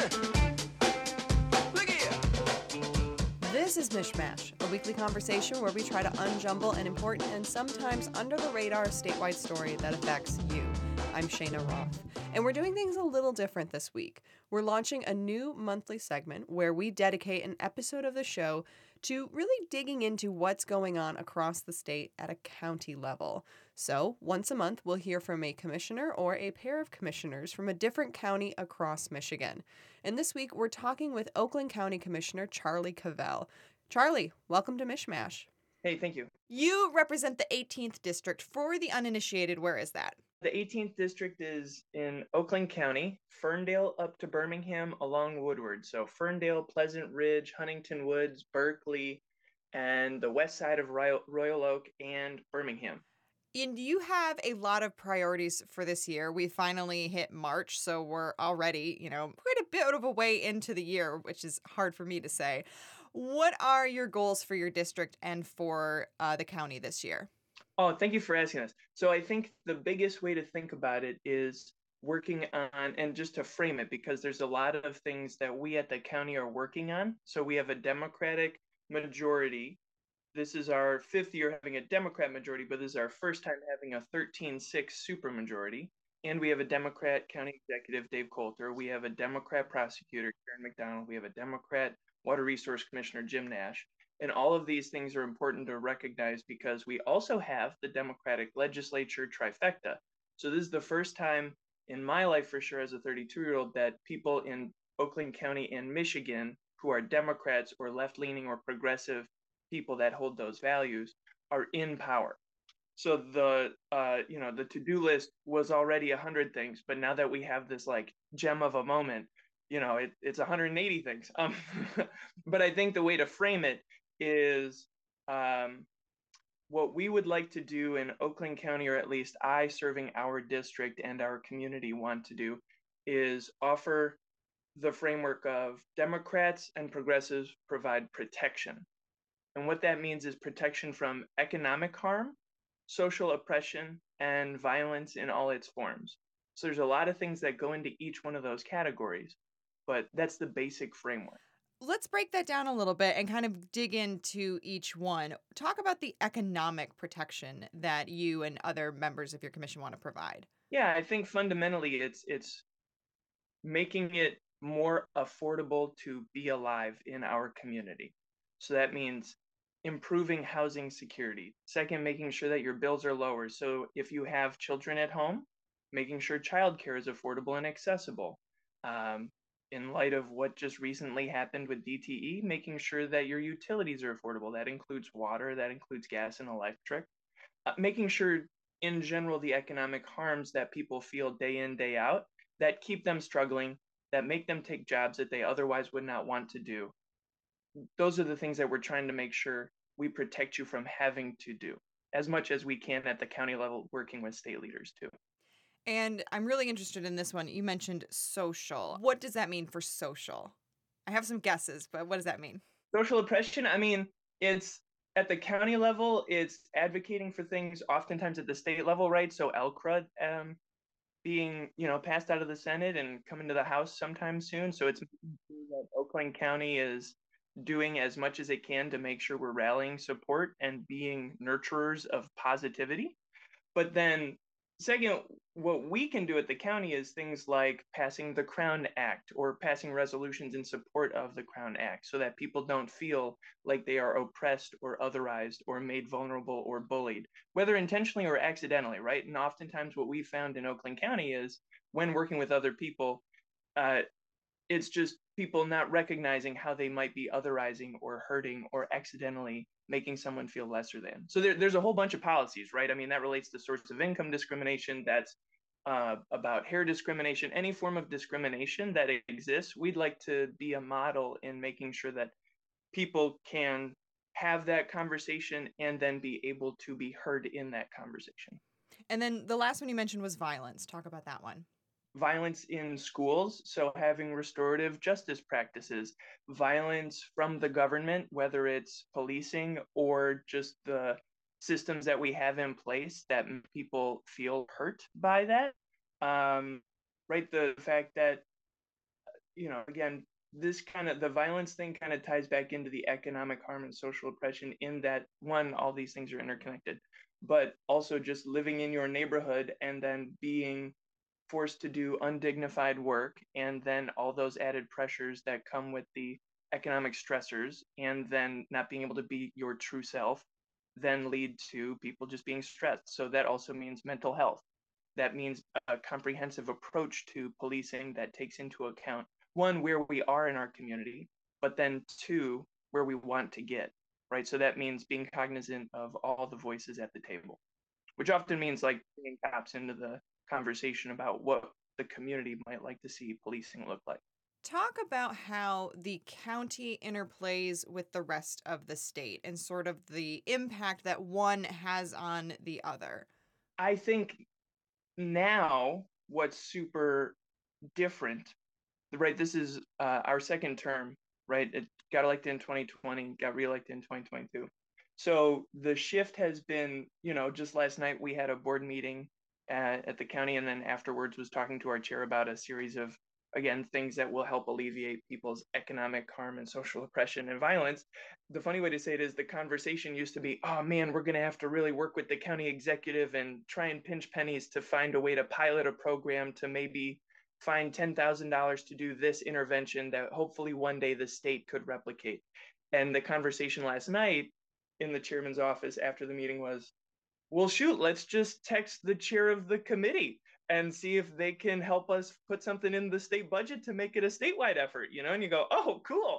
Look here. This is Mishmash, a weekly conversation where we try to unjumble an important and sometimes under-the-radar statewide story that affects you. I'm Shayna Roth, and we're doing things a little different this week. We're launching a new monthly segment where we dedicate an episode of the show to really digging into what's going on across the state at a county level. So, once a month, we'll hear from a commissioner or a pair of commissioners from a different county across Michigan. And this week, we're talking with Oakland County Commissioner Charlie Cavell. Charlie, welcome to Mishmash. Hey, thank you. You represent the 18th District. For the uninitiated, where is that? The 18th District is in Oakland County, Ferndale up to Birmingham along Woodward. So Ferndale, Pleasant Ridge, Huntington Woods, Berkeley, and the west side of Royal Oak and Birmingham. And you have a lot of priorities for this year. We finally hit March, so we're already, quite a bit of a way into the year, which is hard for me to say. What are your goals for your district and for the county this year? Oh, thank you for asking us. So I think the biggest way to think about it is working on, and just to frame it, because there's a lot of things that we at the county are working on. So we have a Democratic majority. This is our fifth year having a Democrat majority, but this is our first time having a 13-6 supermajority. And we have a Democrat county executive, Dave Coulter. We have a Democrat prosecutor, Karen McDonald. We have a Democrat water resource commissioner, Jim Nash. And all of these things are important to recognize because we also have the Democratic legislature trifecta. So this is the first time in my life, for sure, as a 32-year-old, that people in Oakland County and Michigan who are Democrats or left-leaning or progressive people that hold those values are in power. So the to-do list was already 100 things, but now that we have this like gem of a moment, it's 180 things. But I think the way to frame it is what we would like to do in Oakland County, or at least I, serving our district and our community, want to do, is offer the framework of Democrats and progressives provide protection. And what that means is protection from economic harm, social oppression, and violence in all its forms. So there's a lot of things that go into each one of those categories, but that's the basic framework. Let's break that down a little bit and kind of dig into each one. Talk about the economic protection that you and other members of your commission want to provide. Yeah, I think fundamentally it's making it more affordable to be alive in our community. So that means improving housing security. Second, making sure that your bills are lower. So if you have children at home, making sure childcare is affordable and accessible. In light of what just recently happened with DTE, making sure that your utilities are affordable. That includes water, that includes gas and electric. Making sure, in general, the economic harms that people feel day in, day out, that keep them struggling, that make them take jobs that they otherwise would not want to do. Those are the things that we're trying to make sure we protect you from having to do, as much as we can at the county level, working with state leaders too. And I'm really interested in this one. You mentioned social. What does that mean for social? I have some guesses, but what does that mean? Social oppression, I mean, it's at the county level, it's advocating for things oftentimes at the state level, right? So LCRA being, passed out of the Senate and coming to the House sometime soon. So it's making sure that Oakland County is doing as much as it can to make sure we're rallying support and being nurturers of positivity. But then second, what we can do at the county is things like passing the Crown Act or passing resolutions in support of the Crown Act so that people don't feel like they are oppressed or otherized or made vulnerable or bullied, whether intentionally or accidentally, right? And oftentimes what we found in Oakland County is when working with other people, it's just people not recognizing how they might be otherizing or hurting or accidentally making someone feel lesser than. So there's a whole bunch of policies, right? I mean, that relates to source of income discrimination, that's about hair discrimination, any form of discrimination that exists. We'd like to be a model in making sure that people can have that conversation and then be able to be heard in that conversation. And then the last one you mentioned was violence. Talk about that one. Violence in schools, so having restorative justice practices, violence from the government, whether it's policing or just the systems that we have in place that people feel hurt by that. Right, the fact that again, this kind of the violence thing kind of ties back into the economic harm and social oppression in that one, all these things are interconnected, but also just living in your neighborhood and then being forced to do undignified work, and then all those added pressures that come with the economic stressors, and then not being able to be your true self, then lead to people just being stressed. So that also means mental health. That means a comprehensive approach to policing that takes into account one, where we are in our community, but then two, where we want to get, right? So that means being cognizant of all the voices at the table, which often means like bringing cops into the conversation about what the community might like to see policing look like. Talk about how the county interplays with the rest of the state and sort of the impact that one has on the other. I think now what's super different, right? This is our second term, right? It got elected in 2020, got reelected in 2022. So the shift has been, just last night we had a board meeting at the county, and then afterwards was talking to our chair about a series of, again, things that will help alleviate people's economic harm and social oppression and violence. The funny way to say it is the conversation used to be, oh man, we're going to have to really work with the county executive and try and pinch pennies to find a way to pilot a program to maybe find $10,000 to do this intervention that hopefully one day the state could replicate. And the conversation last night in the chairman's office after the meeting was, well, shoot, let's just text the chair of the committee and see if they can help us put something in the state budget to make it a statewide effort, and you go, oh, cool.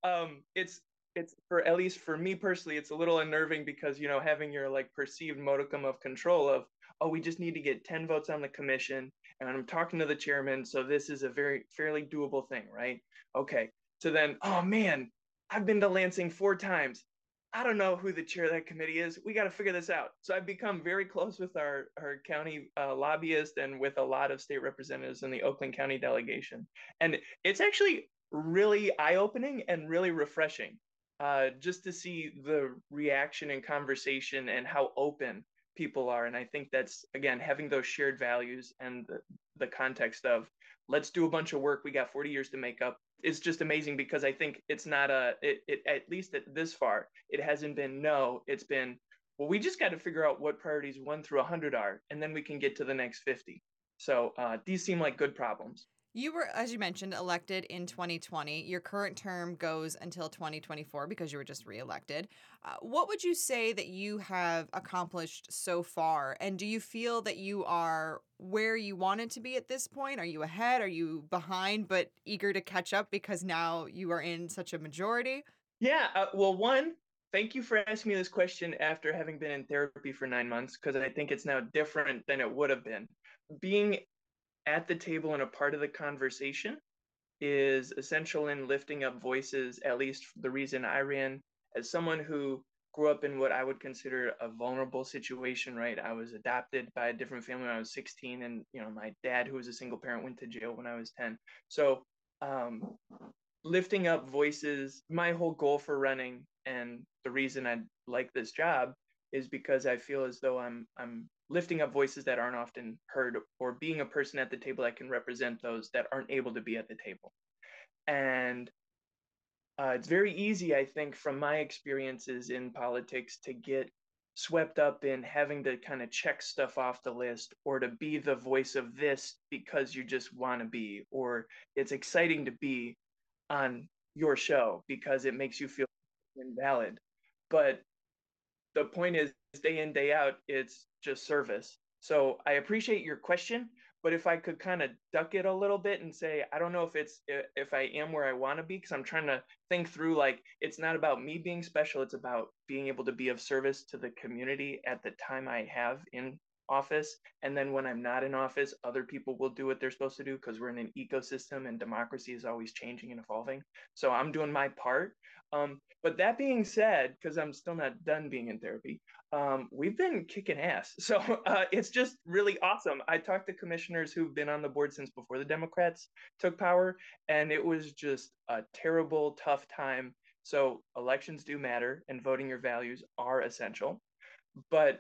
It's for, at least for me personally, it's a little unnerving because, having your like perceived modicum of control of, oh, we just need to get 10 votes on the commission and I'm talking to the chairman, so this is a very fairly doable thing, right? Okay. So then, oh man, I've been to Lansing 4 times. I don't know who the chair of that committee is. We got to figure this out. So I've become very close with our county lobbyist and with a lot of state representatives in the Oakland County delegation. And it's actually really eye-opening and really refreshing just to see the reaction and conversation and how open people are. And I think that's, again, having those shared values and the context of let's do a bunch of work. We got 40 years to make up. It's just amazing because I think it's not at least at this far, it hasn't been no, it's been, well, we just got to figure out what priorities 1 through 100 are, and then we can get to the next 50. So these seem like good problems. You were, as you mentioned, elected in 2020. Your current term goes until 2024 because you were just reelected. What would you say that you have accomplished so far? And do you feel that you are where you wanted to be at this point? Are you ahead? Are you behind, but eager to catch up because now you are in such a majority? Yeah, well, one, thank you for asking me this question after having been in therapy for 9 months, because I think it's now different than it would have been. Being at the table and a part of the conversation is essential in lifting up voices, at least the reason I ran, as someone who grew up in what I would consider a vulnerable situation, right? I was adopted by a different family when I was 16, and my dad, who was a single parent, went to jail when I was 10. So um, lifting up voices, my whole goal for running and the reason I like this job is because I feel as though I'm lifting up voices that aren't often heard, or being a person at the table that can represent those that aren't able to be at the table. And it's very easy, I think, from my experiences in politics to get swept up in having to kind of check stuff off the list, or to be the voice of this because you just want to be, or it's exciting to be on your show because it makes you feel invalid. But the point is, day in, day out, it's just service. So I appreciate your question, but if I could kind of duck it a little bit and say, I don't know if I am where I want to be, because I'm trying to think through, like, it's not about me being special, it's about being able to be of service to the community at the time I have in office. And then when I'm not in office, other people will do what they're supposed to do, because we're in an ecosystem and democracy is always changing and evolving. So I'm doing my part. But that being said, because I'm still not done being in therapy, we've been kicking ass. So it's just really awesome. I talked to commissioners who've been on the board since before the Democrats took power, and it was just a terrible, tough time. So elections do matter, and voting your values are essential. But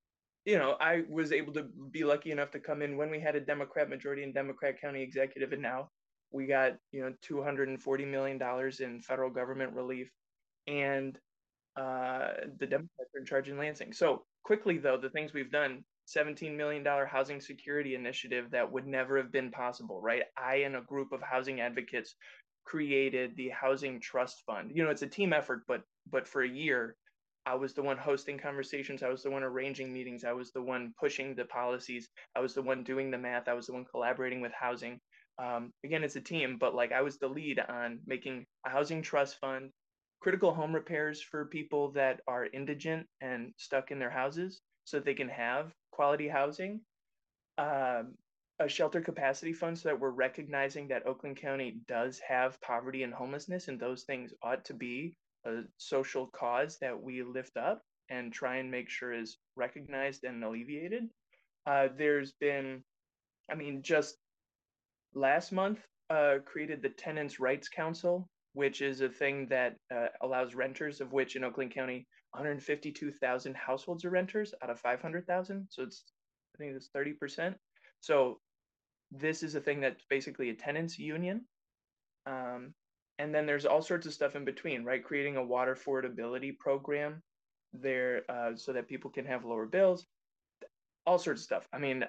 I was able to be lucky enough to come in when we had a Democrat majority and Democrat county executive, and now We got, $240 million in federal government relief, and the Democrats are in charge in Lansing. So quickly, though, the things we've done: $17 million housing security initiative that would never have been possible, right? I and a group of housing advocates created the Housing Trust Fund. It's a team effort, but for a year, I was the one hosting conversations. I was the one arranging meetings. I was the one pushing the policies. I was the one doing the math. I was the one collaborating with housing. Again, it's a team, but like I was the lead on making a housing trust fund, critical home repairs for people that are indigent and stuck in their houses so that they can have quality housing, um, a shelter capacity fund so that we're recognizing that Oakland County does have poverty and homelessness, and those things ought to be a social cause that we lift up and try and make sure is recognized and alleviated. There's been, just last month, created the Tenants' Rights Council, which is a thing that allows renters, of which in Oakland County, 152,000 households are renters out of 500,000. So I think it's 30%. So this is a thing that's basically a tenants union. Um, and then there's all sorts of stuff in between, right? Creating a water affordability program there so that people can have lower bills, all sorts of stuff.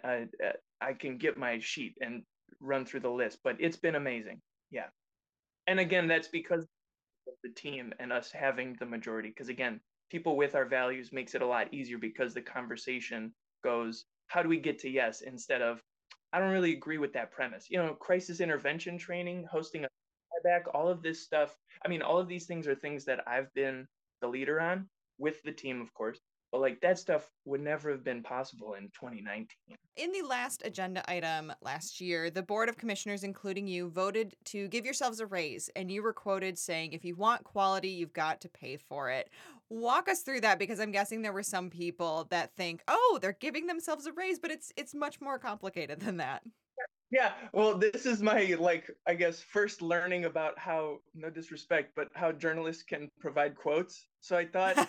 I can get my sheet and run through the list, but it's been amazing. Yeah. And again, that's because of the team and us having the majority. Because again, people with our values makes it a lot easier because the conversation goes, how do we get to yes instead of, I don't really agree with that premise. Crisis intervention training, hosting a back, all of this stuff. All of these things are things that I've been the leader on with the team, of course. But like that stuff would never have been possible in 2019. In the last agenda item last year, the Board of Commissioners, including you, voted to give yourselves a raise, and you were quoted saying, if you want quality, you've got to pay for it. Walk us through that, because I'm guessing there were some people that think, oh, they're giving themselves a raise, but it's much more complicated than that. Yeah, well, this is my, like, I guess, first learning about how, no disrespect, but how journalists can provide quotes. So I thought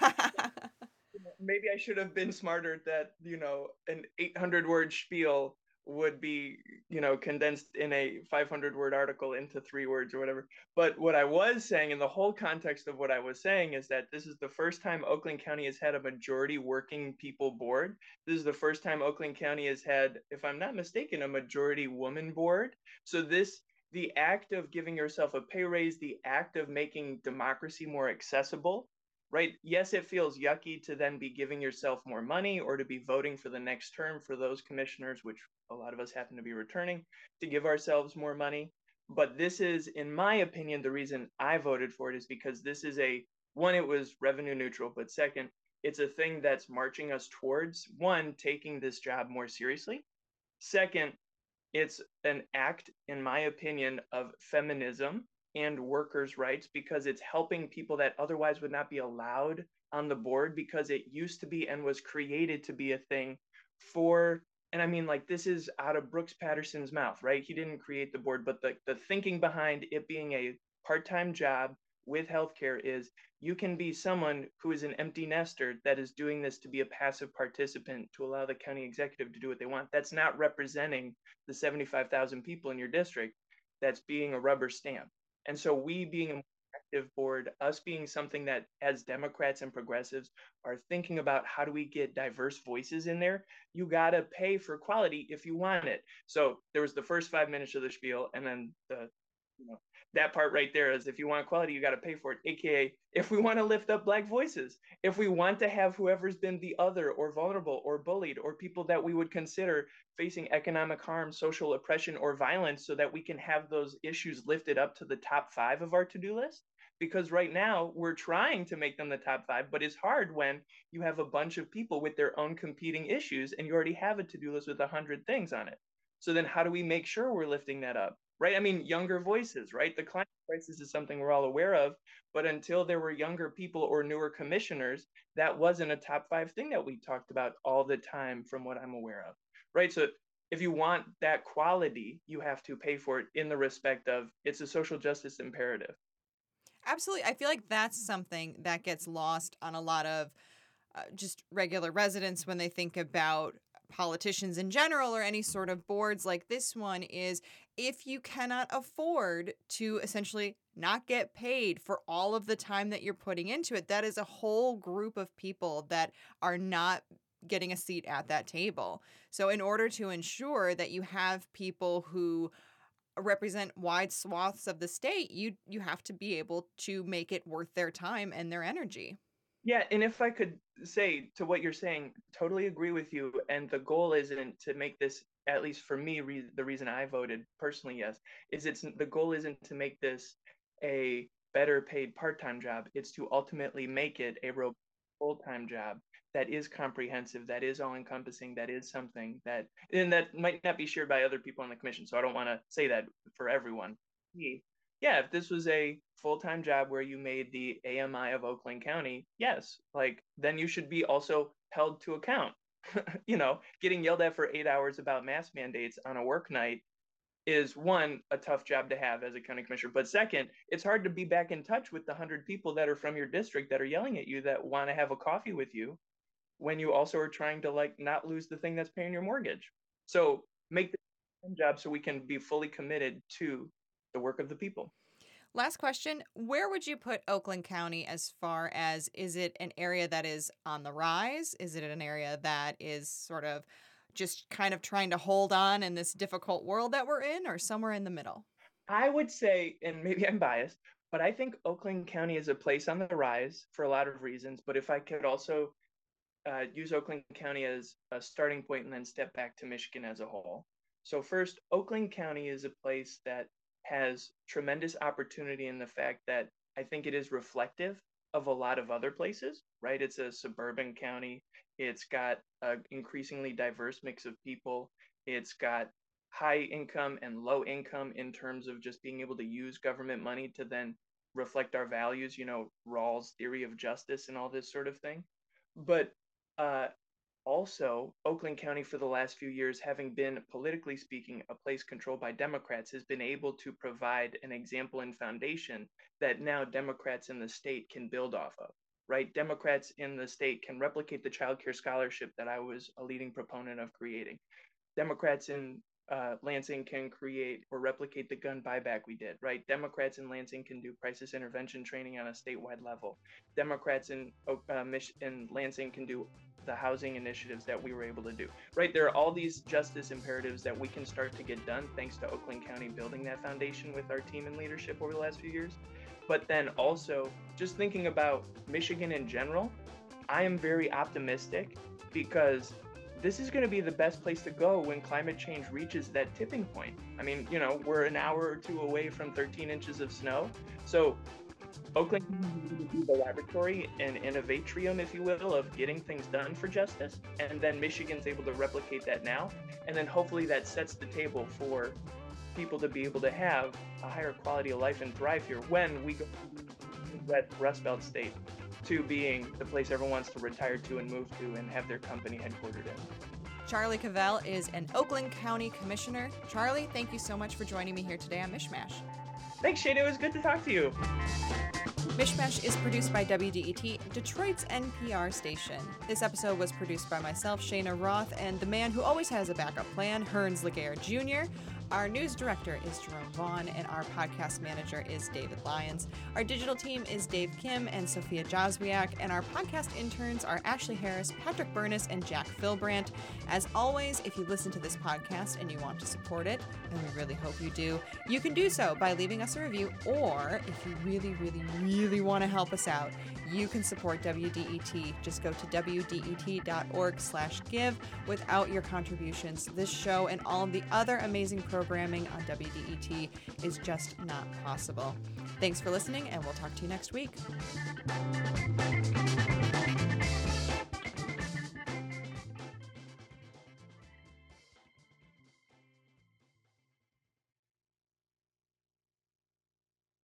maybe I should have been smarter that, an 800-word spiel would be, condensed in a 500-word article into 3 words or whatever. But what I was saying, in the whole context of what I was saying, is that this is the first time Oakland County has had a majority working people board. This is the first time Oakland County has had, if I'm not mistaken, a majority woman board. So the act of giving yourself a pay raise, the act of making democracy more accessible, right? Yes, it feels yucky to then be giving yourself more money or to be voting for the next term for those commissioners, which a lot of us happen to be returning, to give ourselves more money. But this is, in my opinion, the reason I voted for it is because this is one, it was revenue neutral, but second, it's a thing that's marching us towards, one, taking this job more seriously. Second, it's an act, in my opinion, of feminism and workers' rights, because it's helping people that otherwise would not be allowed on the board, because it used to be and was created to be a thing for, and like, this is out of Brooks Patterson's mouth, right? He didn't create the board, but the thinking behind it being a part-time job with healthcare is you can be someone who is an empty nester that is doing this to be a passive participant to allow the county executive to do what they want. That's not representing the 75,000 people in your district. That's being a rubber stamp. And so we being an active board, us being something that as Democrats and progressives are thinking about how do we get diverse voices in there, you got to pay for quality if you want it. So there was the first 5 minutes of the spiel, and then that part right there is, if you want quality, you got to pay for it. AKA, if we want to lift up Black voices, if we want to have whoever's been the other or vulnerable or bullied or people that we would consider facing economic harm, social oppression, or violence, so that we can have those issues lifted up to the top 5 of our to-do list. Because right now we're trying to make them the top 5, but it's hard when you have a bunch of people with their own competing issues and you already have a to-do list with 100 things on it. So then how do we make sure we're lifting that up? Right? Younger voices, right? The climate crisis is something we're all aware of, but until there were younger people or newer commissioners, that wasn't a top 5 thing that we talked about all the time, from what I'm aware of, right? So if you want that quality, you have to pay for it, in the respect of it's a social justice imperative. Absolutely. I feel like that's something that gets lost on a lot of just regular residents when they think about politicians in general or any sort of boards like this one. Is if you cannot afford to essentially not get paid for all of the time that you're putting into it, that is a whole group of people that are not getting a seat at that table. So in order to ensure that you have people who represent wide swaths of the state, you have to be able to make it worth their time and their energy. Yeah, and if I could say to what you're saying, totally agree with you. And the goal isn't to make this, at least for me, the reason I voted personally yes, is the goal isn't to make this a better paid part-time job. It's to ultimately make it a full-time job that is comprehensive, that is all-encompassing, that is something that, and that might not be shared by other people on the commission. So I don't want to say that for everyone. Yeah, if this was a full-time job where you made the AMI of Oakland County, yes, like then you should be also held to account. Getting yelled at for 8 hours about mask mandates on a work night is one, a tough job to have as a county commissioner. But second, it's hard to be back in touch with the 100 people that are from your district that are yelling at you that want to have a coffee with you when you also are trying to like not lose the thing that's paying your mortgage. So make the job so we can be fully committed to the work of the people. Last question. Where would you put Oakland County as far as, is it an area that is on the rise? Is it an area that is sort of just kind of trying to hold on in this difficult world that we're in, or somewhere in the middle? I would say, and maybe I'm biased, but I think Oakland County is a place on the rise for a lot of reasons. But if I could also use Oakland County as a starting point and then step back to Michigan as a whole. So first, Oakland County is a place that has tremendous opportunity in the fact that I think it is reflective of a lot of other places, right? It's a suburban county. It's got an increasingly diverse mix of people. It's got high income and low income in terms of just being able to use government money to then reflect our values, Rawls' theory of justice and all this sort of thing. But also, Oakland County, for the last few years, having been, politically speaking, a place controlled by Democrats, has been able to provide an example and foundation that now Democrats in the state can build off of, right? Democrats in the state can replicate the child care scholarship that I was a leading proponent of creating. Democrats in Lansing can create or replicate the gun buyback we did, right? Democrats in Lansing can do crisis intervention training on a statewide level. Democrats in Lansing can do the housing initiatives that we were able to do, right? There are all these justice imperatives that we can start to get done thanks to Oakland County building that foundation with our team and leadership over the last few years. But then also just thinking about Michigan in general, I am very optimistic because this is going to be the best place to go when climate change reaches that tipping point. I mean, we're an hour or two away from 13 inches of snow. So Oakland can be the laboratory and innovatrium, if you will, of getting things done for justice. And then Michigan's able to replicate that now. And then hopefully that sets the table for people to be able to have a higher quality of life and thrive here when we go from the Rust Belt state to being the place everyone wants to retire to and move to and have their company headquartered in. Charlie Cavell is an Oakland County Commissioner. Charlie, thank you so much for joining me here today on Mishmash. Thanks, Shada. It was good to talk to you. Mishmash is produced by WDET, Detroit's NPR station. This episode was produced by myself, Shana Roth, and the man who always has a backup plan, Hearns Laguerre Jr. Our news director is Jerome Vaughn, and our podcast manager is David Lyons. Our digital team is Dave Kim and Sophia Joswiak, and our podcast interns are Ashley Harris, Patrick Burness, and Jack Philbrandt. As always, if you listen to this podcast and you want to support it, and we really hope you do, you can do so by leaving us a review, or if you really, really, really want to help us out, you can support WDET. Just go to WDET.org/give. Without your contributions, this show and all of the other amazing programming on WDET is just not possible. Thanks for listening, and we'll talk to you next week.